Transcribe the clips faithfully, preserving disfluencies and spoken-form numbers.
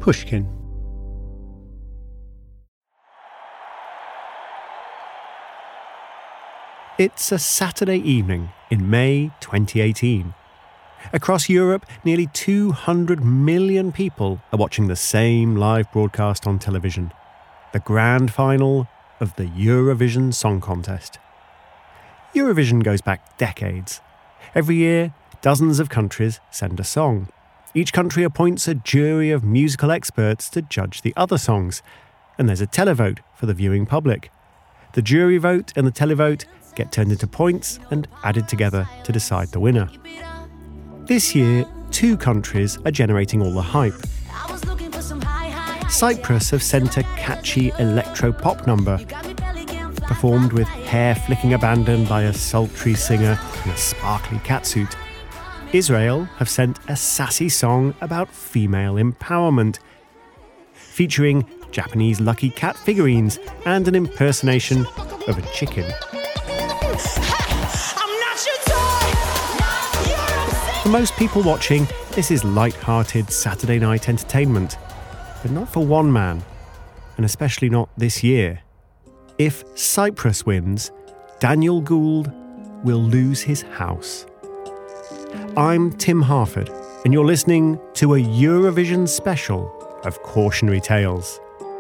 Pushkin. It's a Saturday evening in May twenty eighteen. Across Europe, nearly two hundred million people are watching the same live broadcast on television, the grand final of the Eurovision Song Contest. Eurovision goes back decades. Every year, dozens of countries send a song. Each country appoints a jury of musical experts to judge the other songs, and there's a televote for the viewing public. The jury vote and the televote get turned into points and added together to decide the winner. This year, two countries are generating all the hype. Cyprus have sent a catchy electro-pop number, performed with hair flicking abandon by a sultry singer in a sparkly catsuit. Israel have sent a sassy song about female empowerment, featuring Japanese lucky cat figurines and an impersonation of a chicken. For most people watching, this is light-hearted Saturday night entertainment. But not for one man, and especially not this year. If Cyprus wins, Daniel Gould will lose his house. I'm Tim Harford, and you're listening to a Eurovision special of Cautionary Tales.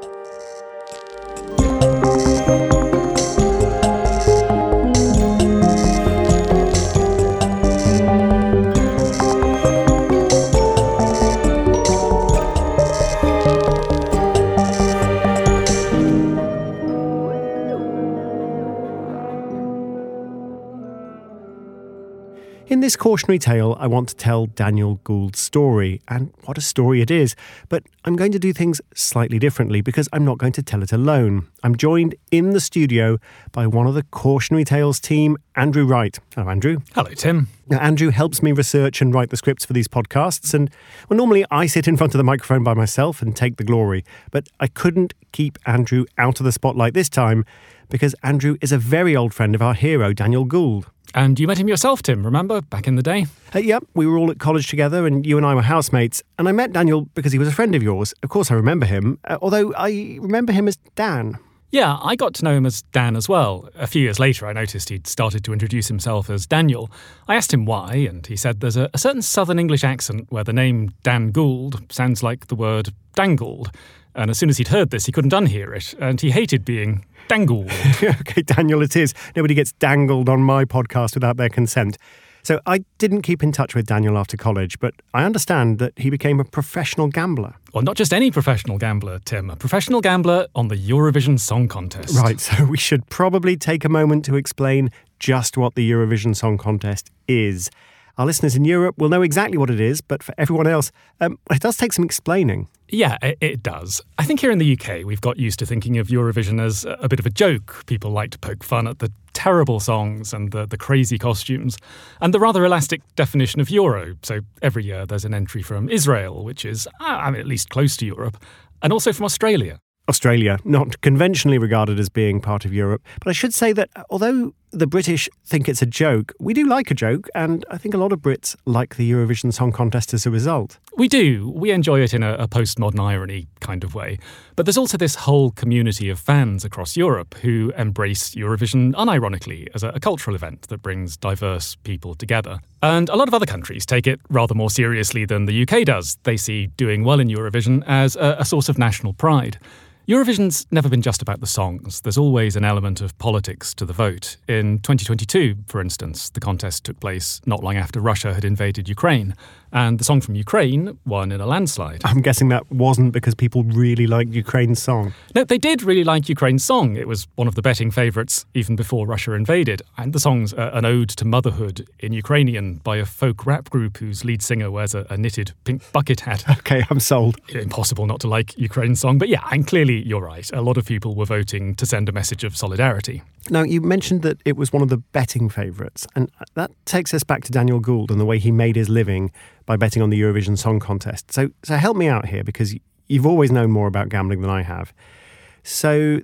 In this cautionary tale, I want to tell Daniel Gould's story, and what a story it is. But I'm going to do things slightly differently because I'm not going to tell it alone. I'm joined in the studio by one of the Cautionary Tales team, Andrew Wright. Hello, Andrew. Hello, Tim. Now, Andrew helps me research and write the scripts for these podcasts, and well, normally I sit in front of the microphone by myself and take the glory. But I couldn't keep Andrew out of the spotlight this time because Andrew is a very old friend of our hero, Daniel Gould. And you met him yourself, Tim, remember, back in the day? Uh, yep, we were all at college together and you and I were housemates. And I met Daniel because he was a friend of yours. Of course I remember him, uh, although I remember him as Dan. Yeah, I got to know him as Dan as well. A few years later, I noticed he'd started to introduce himself as Daniel. I asked him why, and he said there's a, a certain southern English accent where the name Dan Gould sounds like the word dangled. And as soon as he'd heard this, he couldn't unhear it, and he hated being dangled. OK, Daniel, it is. Nobody gets dangled on my podcast without their consent. So I didn't keep in touch with Daniel after college, but I understand that he became a professional gambler. Well, not just any professional gambler, Tim. A professional gambler on the Eurovision Song Contest. Right, so we should probably take a moment to explain just what the Eurovision Song Contest is. Our listeners in Europe will know exactly what it is, but for everyone else, um, it does take some explaining. Yeah, it, it does. I think here in the U K, we've got used to thinking of Eurovision as a bit of a joke. People like to poke fun at the terrible songs and the, the crazy costumes, and the rather elastic definition of Euro. So every year there's an entry from Israel, which is, I mean, at least close to Europe, and also from Australia. Australia, not conventionally regarded as being part of Europe. But I should say that although the British think it's a joke, we do like a joke, and I think a lot of Brits like the Eurovision Song Contest as a result. We do. We enjoy it in a, a postmodern irony kind of way. But there's also this whole community of fans across Europe who embrace Eurovision unironically as a, a cultural event that brings diverse people together. And a lot of other countries take it rather more seriously than the U K does. They see doing well in Eurovision as a, a source of national pride. Eurovision's never been just about the songs. There's always an element of politics to the vote. In twenty twenty-two, for instance, the contest took place not long after Russia had invaded Ukraine, and the song from Ukraine won in a landslide. I'm guessing that wasn't because people really liked Ukraine's song. No, they did really like Ukraine's song. It was one of the betting favourites even before Russia invaded. And the song's uh, an ode to motherhood in Ukrainian by a folk rap group whose lead singer wears a, a knitted pink bucket hat. OK, I'm sold. Impossible not to like Ukraine's song. But yeah, and clearly you're right. A lot of people were voting to send a message of solidarity. Now, you mentioned that it was one of the betting favourites, and that takes us back to Daniel Gould and the way he made his living by betting on the Eurovision Song Contest. So, so help me out here, because you've always known more about gambling than I have. So there's a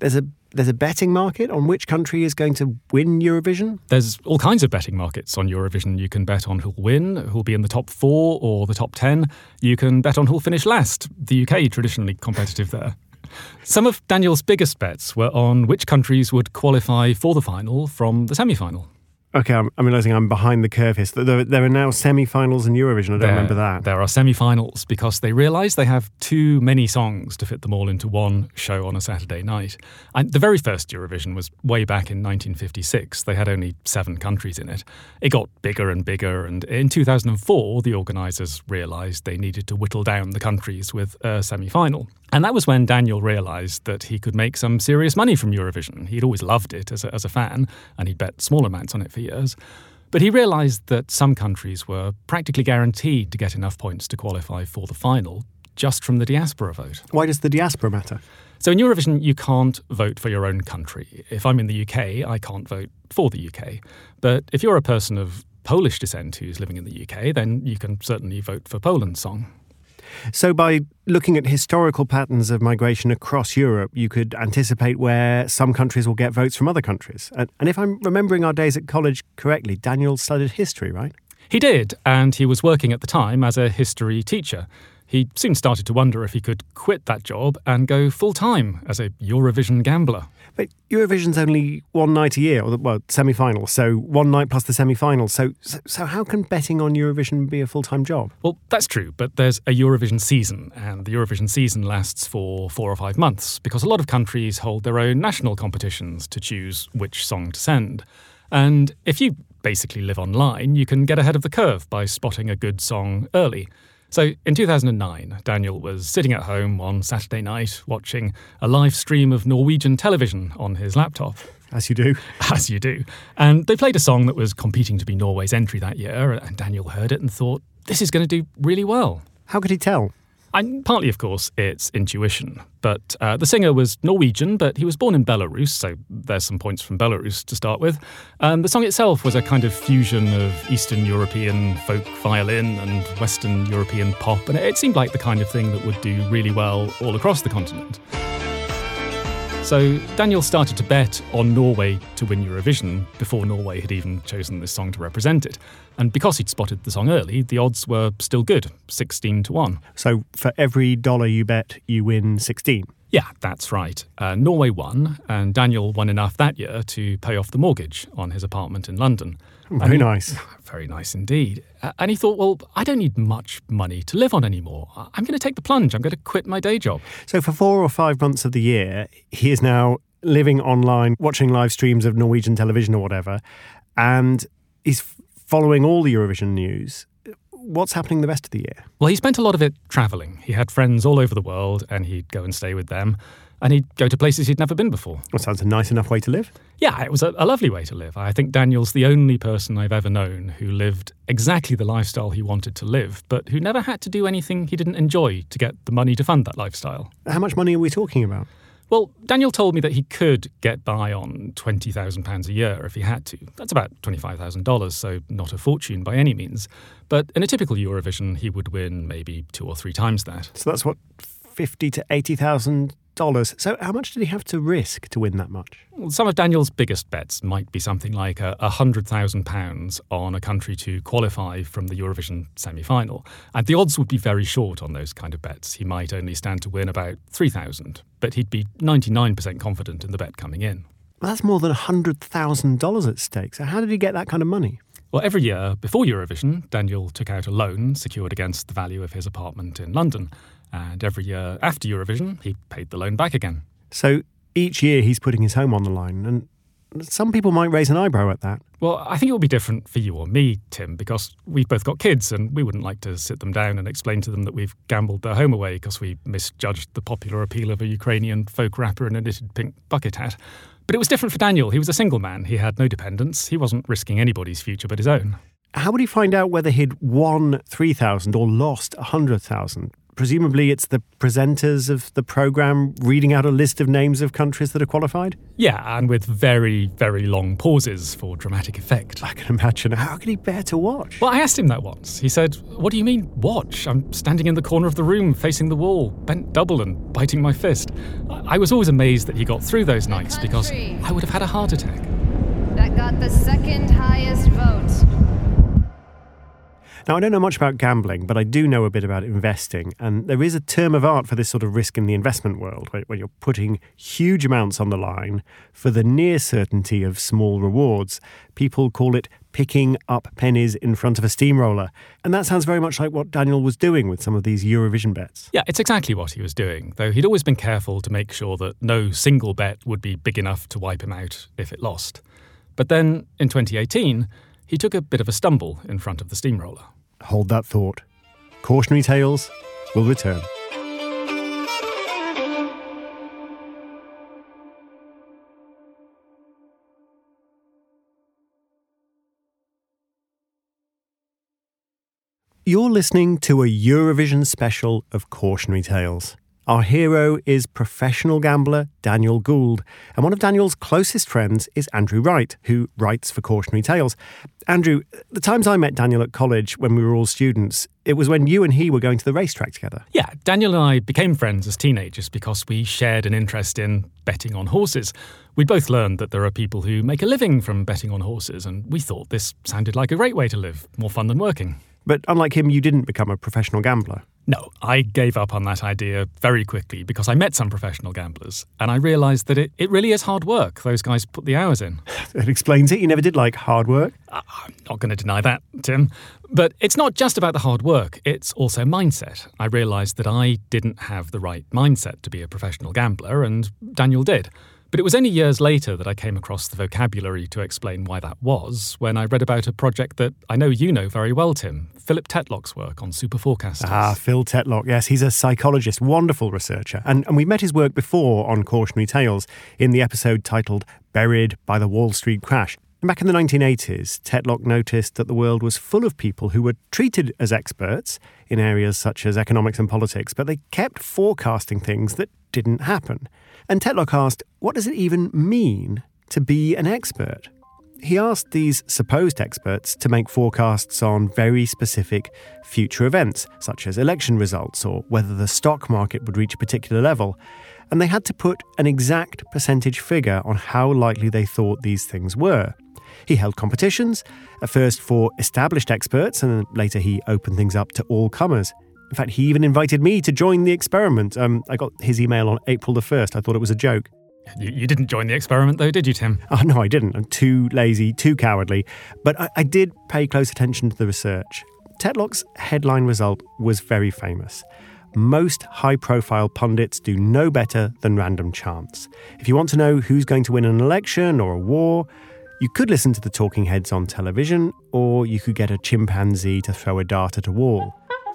there's a betting market on which country is going to win Eurovision? There's all kinds of betting markets on Eurovision. You can bet on who'll win, who'll be in the top four or the top ten. You can bet on who'll finish last. The U K, traditionally competitive there. Some of Daniel's biggest bets were on which countries would qualify for the final from the semi-final. Okay, I'm, I'm realising I'm behind the curve here. So there, there are now semi-finals in Eurovision. I don't there, remember that. There are semi-finals because they realise they have too many songs to fit them all into one show on a Saturday night. And the very first Eurovision was way back in nineteen fifty-six. They had only seven countries in it. It got bigger and bigger, and in two thousand four, the organisers realised they needed to whittle down the countries with a semi-final. And that was when Daniel realised that he could make some serious money from Eurovision. He'd always loved it as a, as a fan, and he'd bet small amounts on it for years. But he realised that some countries were practically guaranteed to get enough points to qualify for the final just from the diaspora vote. Why does the diaspora matter? So in Eurovision, you can't vote for your own country. If I'm in the U K, I can't vote for the U K. But if you're a person of Polish descent who's living in the U K, then you can certainly vote for Poland's song. So by looking at historical patterns of migration across Europe, you could anticipate where some countries will get votes from other countries. And, and if I'm remembering our days at college correctly, Daniel studied history, right? He did, and he was working at the time as a history teacher. He soon started to wonder if he could quit that job and go full-time as a Eurovision gambler. But Eurovision's only one night a year, or the, well, semi-final, so one night plus the semi-final. So, so so how can betting on Eurovision be a full-time job? Well, that's true, but there's a Eurovision season, and the Eurovision season lasts for four or five months because a lot of countries hold their own national competitions to choose which song to send. And if you basically live online, you can get ahead of the curve by spotting a good song early. So in two thousand nine, Daniel was sitting at home one Saturday night watching a live stream of Norwegian television on his laptop. As you do. As you do. And they played a song that was competing to be Norway's entry that year, and Daniel heard it and thought, this is going to do really well. How could he tell? And partly, of course, it's intuition. But uh, the singer was Norwegian, but he was born in Belarus, so there's some points from Belarus to start with. Um, the song itself was a kind of fusion of Eastern European folk violin and Western European pop, and it seemed like the kind of thing that would do really well all across the continent. So Daniel started to bet on Norway to win Eurovision before Norway had even chosen this song to represent it. And because he'd spotted the song early, the odds were still good, sixteen to one. So for every dollar you bet, you win sixteen? Yeah, that's right. Uh, Norway won, and Daniel won enough that year to pay off the mortgage on his apartment in London. Very he, nice. Very nice indeed. Uh, and he thought, well, I don't need much money to live on anymore. I'm going to take the plunge. I'm going to quit my day job. So for four or five months of the year, he is now living online, watching live streams of Norwegian television or whatever, and he's following all the Eurovision news. What's happening the rest of the year? Well, he spent a lot of it travelling. He had friends all over the world, and he'd go and stay with them. And he'd go to places he'd never been before. Well, sounds a nice enough way to live. Yeah, it was a, a lovely way to live. I think Daniel's the only person I've ever known who lived exactly the lifestyle he wanted to live, but who never had to do anything he didn't enjoy to get the money to fund that lifestyle. How much money are we talking about? Well, Daniel told me that he could get by on twenty thousand pounds a year if he had to. That's about twenty-five thousand dollars, so not a fortune by any means. But in a typical Eurovision, he would win maybe two or three times that. So that's what, fifty to eighty thousand dollars. So how much did he have to risk to win that much? Well, some of Daniel's biggest bets might be something like a one hundred thousand pounds on a country to qualify from the Eurovision semi-final. And the odds would be very short on those kind of bets. He might only stand to win about three thousand, but he'd be ninety-nine percent confident in the bet coming in. Well, that's more than one hundred thousand dollars at stake. So how did he get that kind of money? Well, every year before Eurovision, Daniel took out a loan secured against the value of his apartment in London. And every year after Eurovision, he paid the loan back again. So each year he's putting his home on the line, and some people might raise an eyebrow at that. Well, I think it will be different for you or me, Tim, because we've both got kids and we wouldn't like to sit them down and explain to them that we've gambled their home away because we misjudged the popular appeal of a Ukrainian folk rapper in a knitted pink bucket hat. But it was different for Daniel. He was a single man. He had no dependents. He wasn't risking anybody's future but his own. How would he find out whether he'd won three thousand or lost one hundred thousand? presumably it's the presenters of the programme reading out a list of names of countries that are qualified? Yeah, and with very, very long pauses for dramatic effect. I can imagine. How could he bear to watch? Well, I asked him that once. He said, "What do you mean, watch? I'm standing in the corner of the room, facing the wall, bent double and biting my fist." I was always amazed that he got through those nights because I would have had a heart attack. That got the second highest vote. Now, I don't know much about gambling, but I do know a bit about investing, and there is a term of art for this sort of risk in the investment world, where, where you're putting huge amounts on the line for the near certainty of small rewards. People call it picking up pennies in front of a steamroller, and that sounds very much like what Daniel was doing with some of these Eurovision bets. Yeah, it's exactly what he was doing, though he'd always been careful to make sure that no single bet would be big enough to wipe him out if it lost. But then, in twenty eighteen, he took a bit of a stumble in front of the steamroller. Hold that thought. Cautionary Tales will return. You're listening to a Eurovision special of Cautionary Tales. Our hero is professional gambler Daniel Gould, and one of Daniel's closest friends is Andrew Wright, who writes for Cautionary Tales. Andrew, the times I met Daniel at college when we were all students, it was when you and he were going to the racetrack together. Yeah, Daniel and I became friends as teenagers because we shared an interest in betting on horses. We'd both learned that there are people who make a living from betting on horses, and we thought this sounded like a great way to live, more fun than working. But unlike him, you didn't become a professional gambler. No, I gave up on that idea very quickly because I met some professional gamblers and I realised that it, it really is hard work. Those guys put the hours in. It explains it. You never did like hard work. I'm not going to deny that, Tim. But it's not just about the hard work, it's also mindset. I realised that I didn't have the right mindset to be a professional gambler, and Daniel did. But it was only years later that I came across the vocabulary to explain why that was, when I read about a project that I know you know very well, Tim, Philip Tetlock's work on super forecasters. Ah, Phil Tetlock, yes, he's a psychologist, wonderful researcher. And, and we met his work before on Cautionary Tales in the episode titled Buried by the Wall Street Crash. Back in the nineteen eighties, Tetlock noticed that the world was full of people who were treated as experts in areas such as economics and politics, but they kept forecasting things that didn't happen. And Tetlock asked, what does it even mean to be an expert? He asked these supposed experts to make forecasts on very specific future events, such as election results or whether the stock market would reach a particular level. And they had to put an exact percentage figure on how likely they thought these things were. He held competitions, at first for established experts, and later he opened things up to all comers. In fact, he even invited me to join the experiment. Um, I got his email on April the first. I thought it was a joke. You, you didn't join the experiment though, did you, Tim? Oh, no, I didn't. I'm too lazy, too cowardly. But I, I did pay close attention to the research. Tetlock's headline result was very famous. Most high-profile pundits do no better than random chance. If you want to know who's going to win an election or a war, you could listen to the talking heads on television, or you could get a chimpanzee to throw a dart at a wall.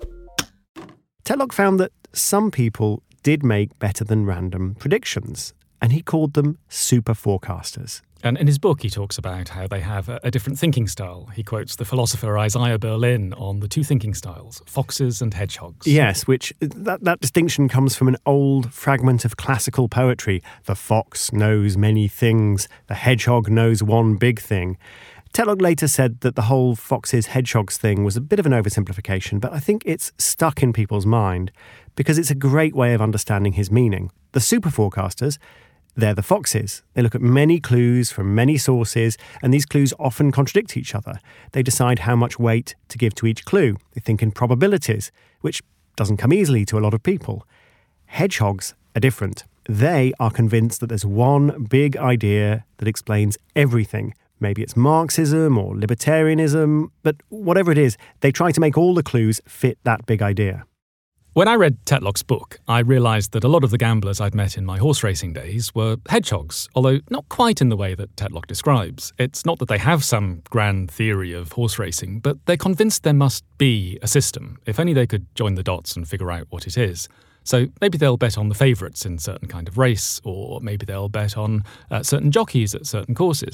Tetlock found that some people did make better than random predictions, and he called them super forecasters. And in his book, he talks about how they have a, a different thinking style. He quotes the philosopher Isaiah Berlin on the two thinking styles, foxes and hedgehogs. Yes, which that, that distinction comes from an old fragment of classical poetry. The fox knows many things, the hedgehog knows one big thing. Tetlock later said that the whole foxes, hedgehogs thing was a bit of an oversimplification, but I think it's stuck in people's mind because it's a great way of understanding his meaning. The super forecasters, they're the foxes. They look at many clues from many sources, and these clues often contradict each other. They decide how much weight to give to each clue. They think in probabilities, which doesn't come easily to a lot of people. Hedgehogs are different. They are convinced that there's one big idea that explains everything. Maybe it's Marxism or libertarianism, but whatever it is, they try to make all the clues fit that big idea. When I read Tetlock's book, I realised that a lot of the gamblers I'd met in my horse racing days were hedgehogs, although not quite in the way that Tetlock describes. It's not that they have some grand theory of horse racing, but they're convinced there must be a system, if only they could join the dots and figure out what it is. So maybe they'll bet on the favourites in certain kind of race, or maybe they'll bet on uh, certain jockeys at certain courses.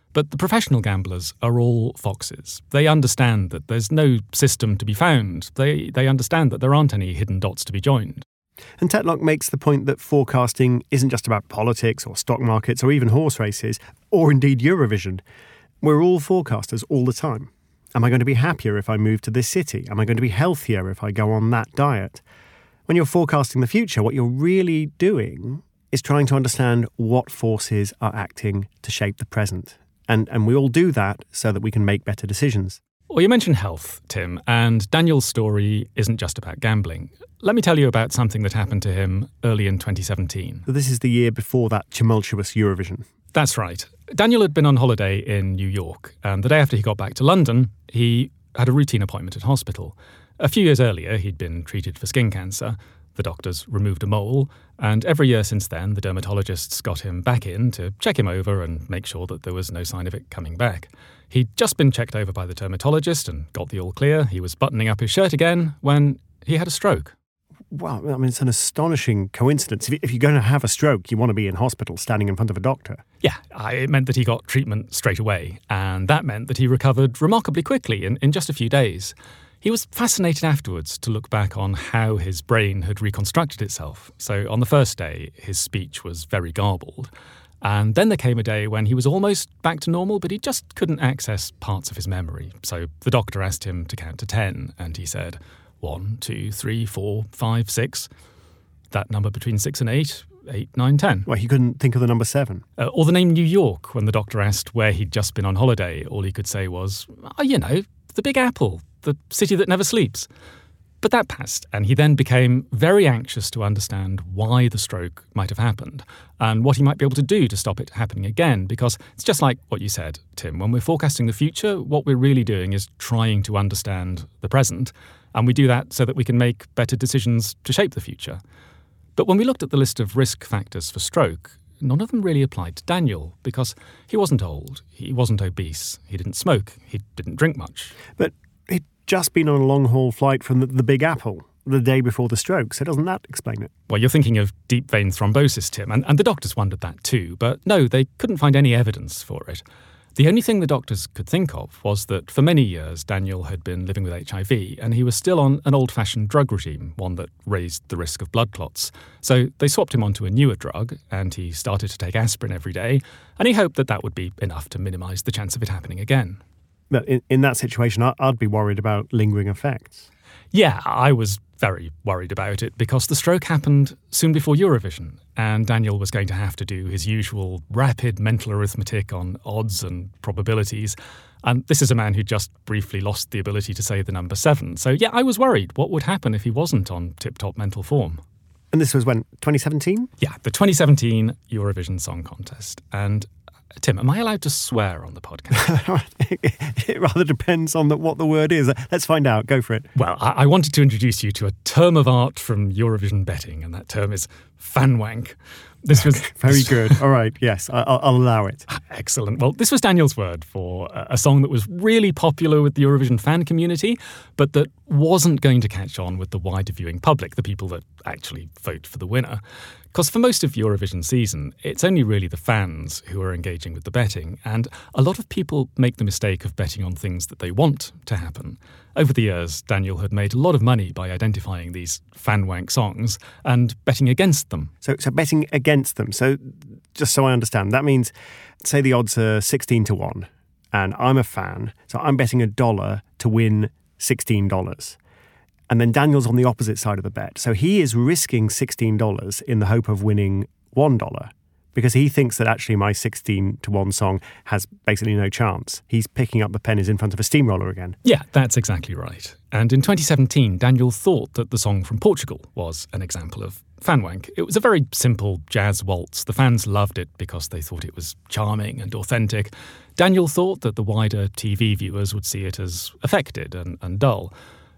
But the professional gamblers are all foxes. They understand that there's no system to be found. They, they understand that there aren't any hidden dots to be joined. And Tetlock makes the point that forecasting isn't just about politics or stock markets or even horse races, or indeed Eurovision. We're all forecasters all the time. Am I going to be happier if I move to this city? Am I going to be healthier if I go on that diet? When you're forecasting the future, what you're really doing is trying to understand what forces are acting to shape the present. And, and we all do that so that we can make better decisions. Well, you mentioned health, Tim, and Daniel's story isn't just about gambling. Let me tell you about something that happened to him early in twenty seventeen. So this is the year before that tumultuous Eurovision. That's right. Daniel had been on holiday in New York, and the day after he got back to London, he had a routine appointment at hospital. A few years earlier, he'd been treated for skin cancer. The doctors removed a mole, and every year since then, the dermatologists got him back in to check him over and make sure that there was no sign of it coming back. He'd just been checked over by the dermatologist and got the all clear. He was buttoning up his shirt again when he had a stroke. Wow, I mean, it's an astonishing coincidence. If you're going to have a stroke, you want to be in hospital standing in front of a doctor. Yeah, it meant that he got treatment straight away, and that meant that he recovered remarkably quickly in, in just a few days. He was fascinated afterwards to look back on how his brain had reconstructed itself. So on the first day, his speech was very garbled. And then there came a day when he was almost back to normal, but he just couldn't access parts of his memory. So the doctor asked him to count to ten, and he said, one, two, three, four, five, six. That number between six and eight, eight, nine, ten. Well, he couldn't think of the number seven. Uh, or the name New York. When the doctor asked where he'd just been on holiday, all he could say was, oh, you know, the Big Apple, the city that never sleeps. But that passed, and he then became very anxious to understand why the stroke might have happened and what he might be able to do to stop it happening again, because it's just like what you said, Tim. When we're forecasting the future, what we're really doing is trying to understand the present, and we do that so that we can make better decisions to shape the future. But when we looked at the list of risk factors for stroke, none of them really applied to Daniel, because he wasn't old, he wasn't obese, he didn't smoke, he didn't drink much. But he'd just been on a long-haul flight from the, the Big Apple the day before the stroke, so doesn't that explain it? Well, you're thinking of deep vein thrombosis, Tim, and, and the doctors wondered that too, but no, they couldn't find any evidence for it. The only thing the doctors could think of was that for many years Daniel had been living with H I V, and he was still on an old-fashioned drug regime, one that raised the risk of blood clots. So they swapped him onto a newer drug, and he started to take aspirin every day, and he hoped that that would be enough to minimise the chance of it happening again. But in, in that situation, I'd be worried about lingering effects. Yeah, I was very worried about it because the stroke happened soon before Eurovision, and Daniel was going to have to do his usual rapid mental arithmetic on odds and probabilities. And this is a man who just briefly lost the ability to say the number seven. So yeah, I was worried what would happen if he wasn't on tip-top mental form. And this was when, twenty seventeen? Yeah, the twenty seventeen Eurovision Song Contest. And Tim, am I allowed to swear on the podcast? It rather depends on the, what the word is. Let's find out. Go for it. Well, I, I wanted to introduce you to a term of art from Eurovision betting, and that term is fanwank. This was very good. All right. Yes, I, I'll, I'll allow it. Excellent. Well, this was Daniel's word for a song that was really popular with the Eurovision fan community, but that wasn't going to catch on with the wider viewing public, the people that actually vote for the winner. Because for most of Eurovision season, it's only really the fans who are engaging with the betting, and a lot of people make the mistake of betting on things that they want to happen. Over the years, Daniel had made a lot of money by identifying these fanwank songs and betting against them. So, so betting against them. So, just so I understand, that means, say the odds are sixteen to one, and I'm a fan, so I'm betting a dollar to win sixteen dollars. And then Daniel's on the opposite side of the bet. So he is risking sixteen dollars in the hope of winning one dollar because he thinks that actually my sixteen to one song has basically no chance. He's picking up the pennies in front of a steamroller again. Yeah, that's exactly right. And in twenty seventeen, Daniel thought that the song from Portugal was an example of fanwank. It was a very simple jazz waltz. The fans loved it because they thought it was charming and authentic. Daniel thought that the wider T V viewers would see it as affected and, and dull.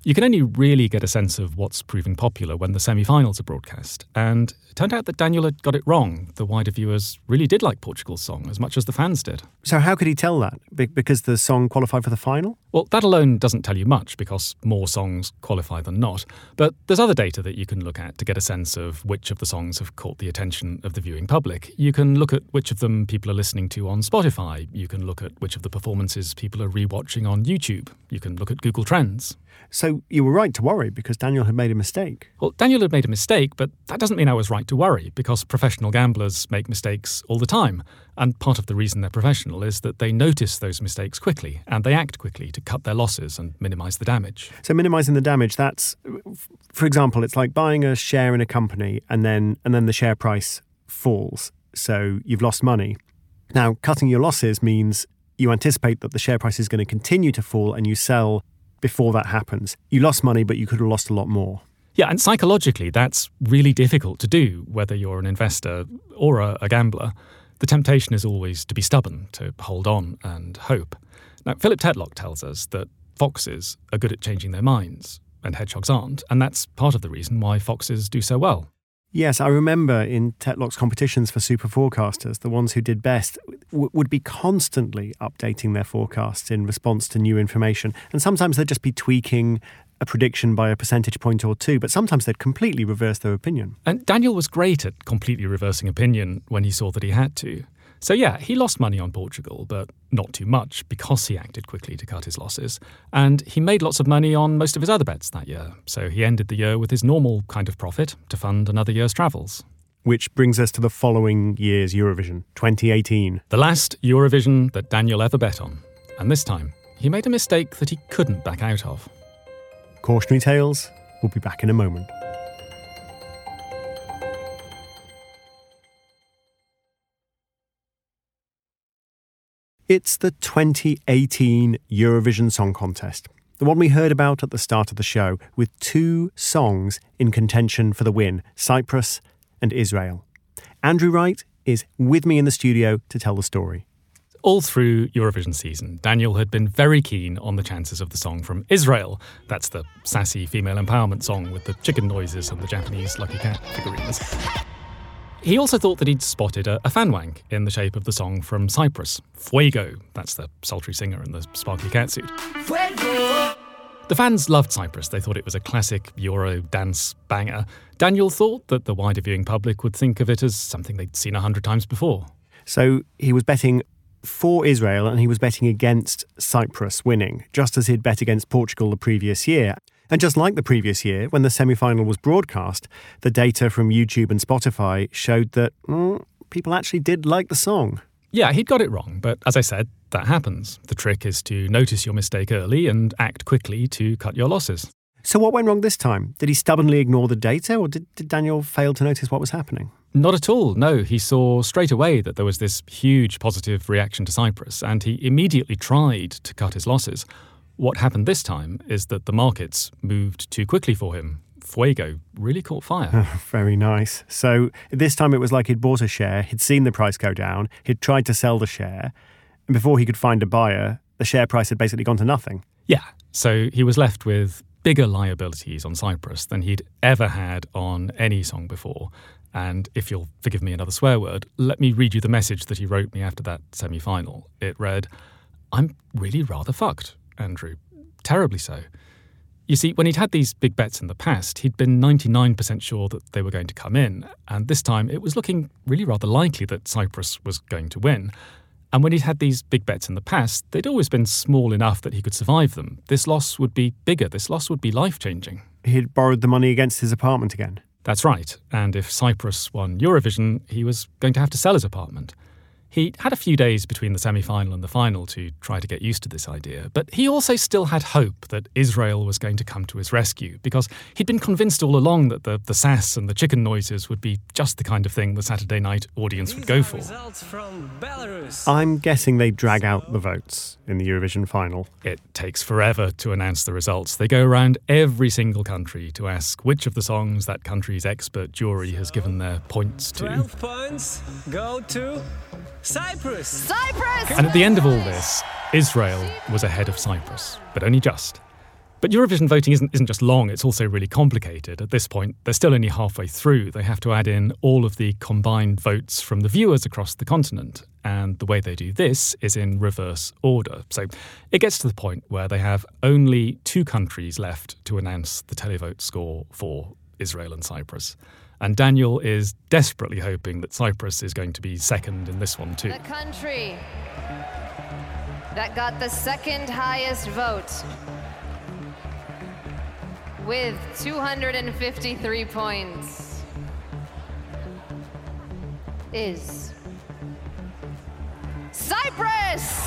You can only really get a sense of what's proving popular when the semi-finals are broadcast. And it turned out that Daniel had got it wrong. The wider viewers really did like Portugal's song as much as the fans did. So how could he tell that? Be- because the song qualified for the final? Well, that alone doesn't tell you much because more songs qualify than not. But there's other data that you can look at to get a sense of which of the songs have caught the attention of the viewing public. You can look at which of them people are listening to on Spotify. You can look at which of the performances people are rewatching on YouTube. You can look at Google Trends. So you were right to worry because Daniel had made a mistake. Well, Daniel had made a mistake, but that doesn't mean I was right to worry because professional gamblers make mistakes all the time. And part of the reason they're professional is that they notice those mistakes quickly and they act quickly to cut their losses and minimise the damage. So minimising the damage, that's, for example, it's like buying a share in a company and then and then the share price falls. So you've lost money. Now, cutting your losses means you anticipate that the share price is going to continue to fall and you sell before that happens. You lost money, but you could have lost a lot more. Yeah, and psychologically, that's really difficult to do, whether you're an investor or a, a gambler. The temptation is always to be stubborn, to hold on and hope. Now, Philip Tetlock tells us that foxes are good at changing their minds, and hedgehogs aren't, and that's part of the reason why foxes do so well. Yes, I remember in Tetlock's competitions for super forecasters, the ones who did best w- would be constantly updating their forecasts in response to new information. And sometimes they'd just be tweaking a prediction by a percentage point or two, but sometimes they'd completely reverse their opinion. And Daniel was great at completely reversing opinion when he saw that he had to. So yeah, he lost money on Portugal, but not too much because he acted quickly to cut his losses. And he made lots of money on most of his other bets that year. So he ended the year with his normal kind of profit to fund another year's travels. Which brings us to the following year's Eurovision, twenty eighteen. The last Eurovision that Daniel ever bet on. And this time, he made a mistake that he couldn't back out of. Cautionary tales. We'll be back in a moment. It's the twenty eighteen Eurovision Song Contest, the one we heard about at the start of the show, with two songs in contention for the win, Cyprus and Israel. Andrew Wright is with me in the studio to tell the story. All through Eurovision season, Daniel had been very keen on the chances of the song from Israel. That's the sassy female empowerment song with the chicken noises and the Japanese lucky cat figurines. He also thought that he'd spotted a, a fanwang in the shape of the song from Cyprus, Fuego. That's the sultry singer in the sparkly catsuit. Fuego! The fans loved Cyprus. They thought it was a classic Euro dance banger. Daniel thought that the wider viewing public would think of it as something they'd seen a hundred times before. So he was betting for Israel and he was betting against Cyprus winning, just as he'd bet against Portugal the previous year. And just like the previous year, when the semi-final was broadcast, the data from YouTube and Spotify showed that mm, people actually did like the song. Yeah, he'd got it wrong, but as I said, that happens. The trick is to notice your mistake early and act quickly to cut your losses. So what went wrong this time? Did he stubbornly ignore the data, or did, did Daniel fail to notice what was happening? Not at all, no. He saw straight away that there was this huge positive reaction to Cyprus, and he immediately tried to cut his losses. What happened this time is that the markets moved too quickly for him. Fuego really caught fire. Very nice. So this time it was like he'd bought a share, he'd seen the price go down, he'd tried to sell the share, and before he could find a buyer, the share price had basically gone to nothing. Yeah, so he was left with bigger liabilities on Cyprus than he'd ever had on any song before. And if you'll forgive me another swear word, let me read you the message that he wrote me after that semi-final. It read, "I'm really rather fucked, Andrew. Terribly so. You see, when he'd had these big bets in the past, he'd been ninety-nine percent sure that they were going to come in, and this time it was looking really rather likely that Cyprus was going to win. And when he'd had these big bets in the past, they'd always been small enough that he could survive them. This loss would be bigger. This loss would be life-changing." He'd borrowed the money against his apartment again. That's right. And if Cyprus won Eurovision, he was going to have to sell his apartment. He had a few days between the semi-final and the final to try to get used to this idea, but he also still had hope that Israel was going to come to his rescue, because he'd been convinced all along that the, the sass and the chicken noises would be just the kind of thing the Saturday night audience would go for. Results from Belarus. I'm guessing they drag out the votes in the Eurovision final. It takes forever to announce the results. They go around every single country to ask which of the songs that country's expert jury has given their points to. twelve points go to Cyprus. Cyprus! And at the end of all this, Israel was ahead of Cyprus, but only just. But Eurovision voting isn't, isn't just long, it's also really complicated. At this point, they're still only halfway through. They have to add in all of the combined votes from the viewers across the continent. And the way they do this is in reverse order. So it gets to the point where they have only two countries left to announce the televote score for Israel and Cyprus. And Daniel is desperately hoping that Cyprus is going to be second in this one too. The country that got the second highest vote with two hundred fifty-three points is Cyprus!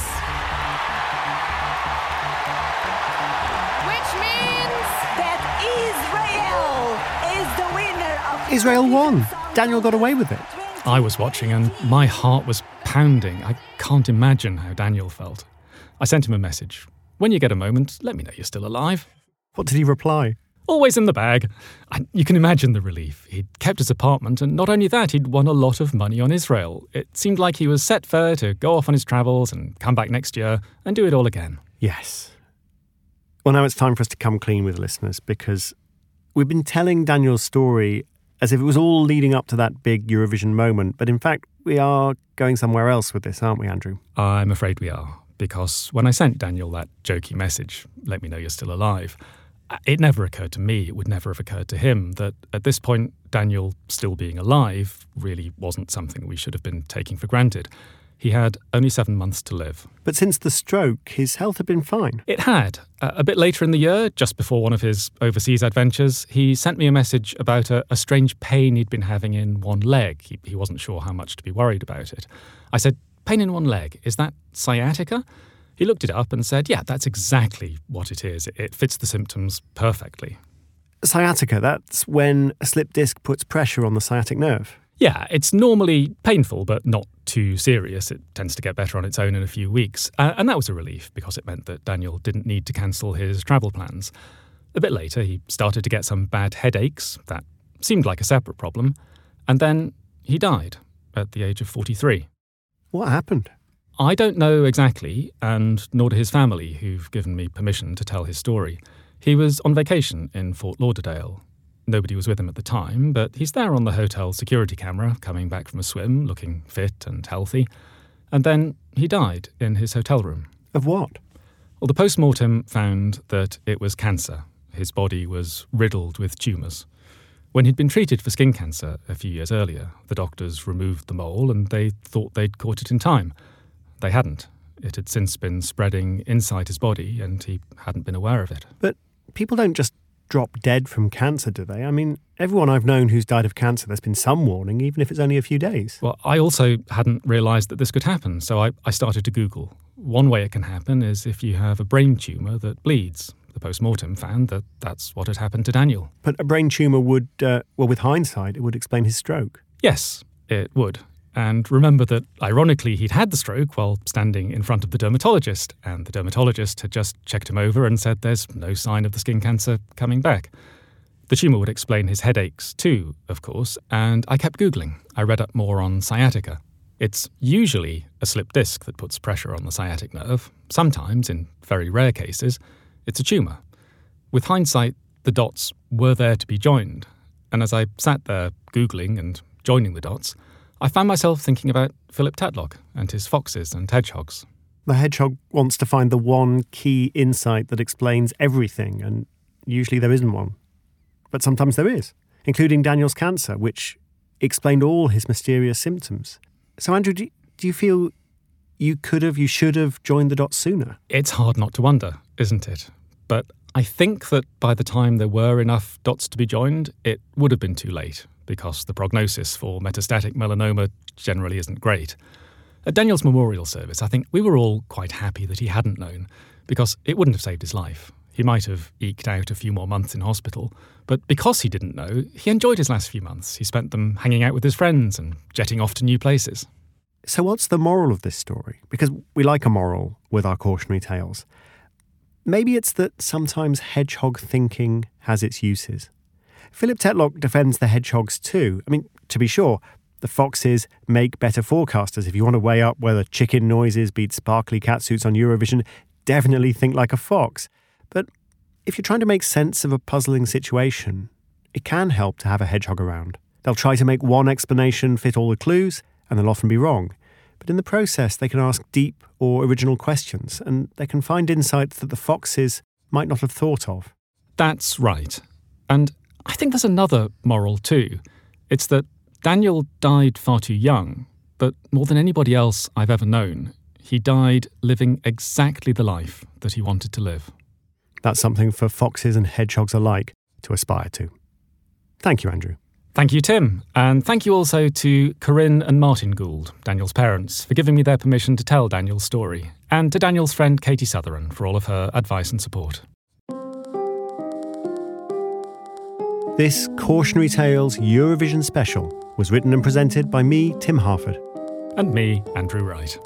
Which means that Israel is the winner of Israel won. Daniel got away with it. I was watching and my heart was pounding. I can't imagine how Daniel felt. I sent him a message. When you get a moment, let me know you're still alive. What did he reply? Always in the bag. And you can imagine the relief. He'd kept his apartment, and not only that, he'd won a lot of money on Israel. It seemed like he was set fair to go off on his travels and come back next year and do it all again. Yes. Well, now it's time for us to come clean with listeners, because we've been telling Daniel's story as if it was all leading up to that big Eurovision moment, but in fact, we are going somewhere else with this, aren't we, Andrew? I'm afraid we are, because when I sent Daniel that jokey message, let me know you're still alive, it never occurred to me, it would never have occurred to him, that at this point, Daniel still being alive really wasn't something we should have been taking for granted. He had only seven months to live. But since the stroke, his health had been fine. It had. Uh, a bit later in the year, just before one of his overseas adventures, he sent me a message about a, a strange pain he'd been having in one leg. He, he wasn't sure how much to be worried about it. I said, pain in one leg, is that sciatica? He looked it up and said, yeah, that's exactly what it is. It, it fits the symptoms perfectly. Sciatica, that's when a slip disc puts pressure on the sciatic nerve. Yeah, it's normally painful, but not too serious. It tends to get better on its own in a few weeks. Uh, and that was a relief, because it meant that Daniel didn't need to cancel his travel plans. A bit later, he started to get some bad headaches. That seemed like a separate problem. And then he died at the age of forty-three. What happened? I don't know exactly, and nor do his family, who've given me permission to tell his story. He was on vacation in Fort Lauderdale. Nobody was with him at the time, but he's there on the hotel security camera, coming back from a swim, looking fit and healthy. And then he died in his hotel room. Of what? Well, the post-mortem found that it was cancer. His body was riddled with tumours. When he'd been treated for skin cancer a few years earlier, the doctors removed the mole and they thought they'd caught it in time. They hadn't. It had since been spreading inside his body and he hadn't been aware of it. But people don't just drop dead from cancer, do they? I mean, everyone I've known who's died of cancer, there's been some warning, even if it's only a few days. Well, I also hadn't realised that this could happen, so I, I started to Google. One way it can happen is if you have a brain tumour that bleeds. The post-mortem found that that's what had happened to Daniel. But a brain tumour would, uh, well, with hindsight, it would explain his stroke. Yes, it would. And remember that, ironically, he'd had the stroke while standing in front of the dermatologist, and the dermatologist had just checked him over and said there's no sign of the skin cancer coming back. The tumour would explain his headaches too, of course, and I kept Googling. I read up more on sciatica. It's usually a slip disc that puts pressure on the sciatic nerve. Sometimes, in very rare cases, it's a tumour. With hindsight, the dots were there to be joined, and as I sat there Googling and joining the dots, I found myself thinking about Philip Tetlock and his foxes and hedgehogs. The hedgehog wants to find the one key insight that explains everything, and usually there isn't one. But sometimes there is, including Daniel's cancer, which explained all his mysterious symptoms. So, Andrew, do you feel you could have, you should have joined the dots sooner? It's hard not to wonder, isn't it? But I think that by the time there were enough dots to be joined, it would have been too late, because the prognosis for metastatic melanoma generally isn't great. At Daniel's memorial service, I think we were all quite happy that he hadn't known, because it wouldn't have saved his life. He might have eked out a few more months in hospital, but because he didn't know, he enjoyed his last few months. He spent them hanging out with his friends and jetting off to new places. So what's the moral of this story? Because we like a moral with our cautionary tales. Maybe it's that sometimes hedgehog thinking has its uses. Philip Tetlock defends the hedgehogs too. I mean, to be sure, the foxes make better forecasters. If you want to weigh up whether chicken noises beat sparkly catsuits on Eurovision, definitely think like a fox. But if you're trying to make sense of a puzzling situation, it can help to have a hedgehog around. They'll try to make one explanation fit all the clues, and they'll often be wrong. But in the process, they can ask deep or original questions, and they can find insights that the foxes might not have thought of. That's right. And I think there's another moral too. It's that Daniel died far too young, but more than anybody else I've ever known, he died living exactly the life that he wanted to live. That's something for foxes and hedgehogs alike to aspire to. Thank you, Andrew. Thank you, Tim. And thank you also to Corinne and Martin Gould, Daniel's parents, for giving me their permission to tell Daniel's story, and to Daniel's friend Katie Southern for all of her advice and support. This Cautionary Tales Eurovision special was written and presented by me, Tim Harford. And me, Andrew Wright.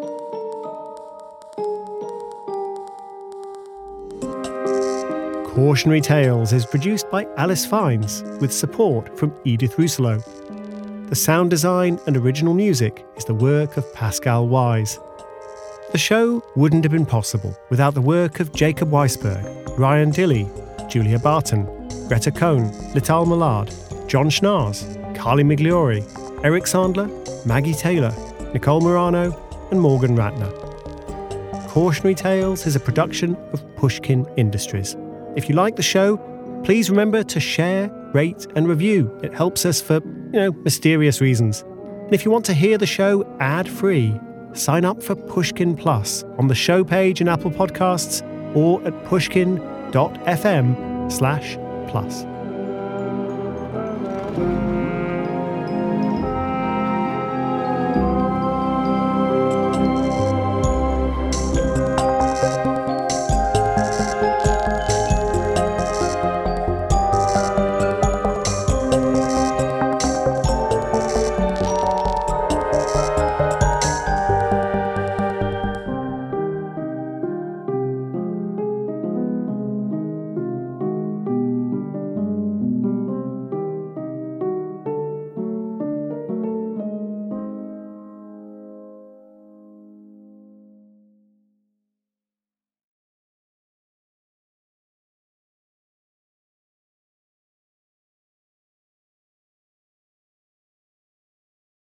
Cautionary Tales is produced by Alice Fiennes with support from Edith Rousselot. The sound design and original music is the work of Pascal Wise. The show wouldn't have been possible without the work of Jacob Weisberg, Ryan Dilley, Julia Barton, Greta Cohn, Lital Millard, John Schnars, Carly Migliori, Eric Sandler, Maggie Taylor, Nicole Morano and Morgan Ratner. Cautionary Tales is a production of Pushkin Industries. If you like the show, please remember to share, rate and review. It helps us for, you know, mysterious reasons. And if you want to hear the show ad-free, sign up for Pushkin Plus on the show page in Apple Podcasts or at pushkin.fm slash plus.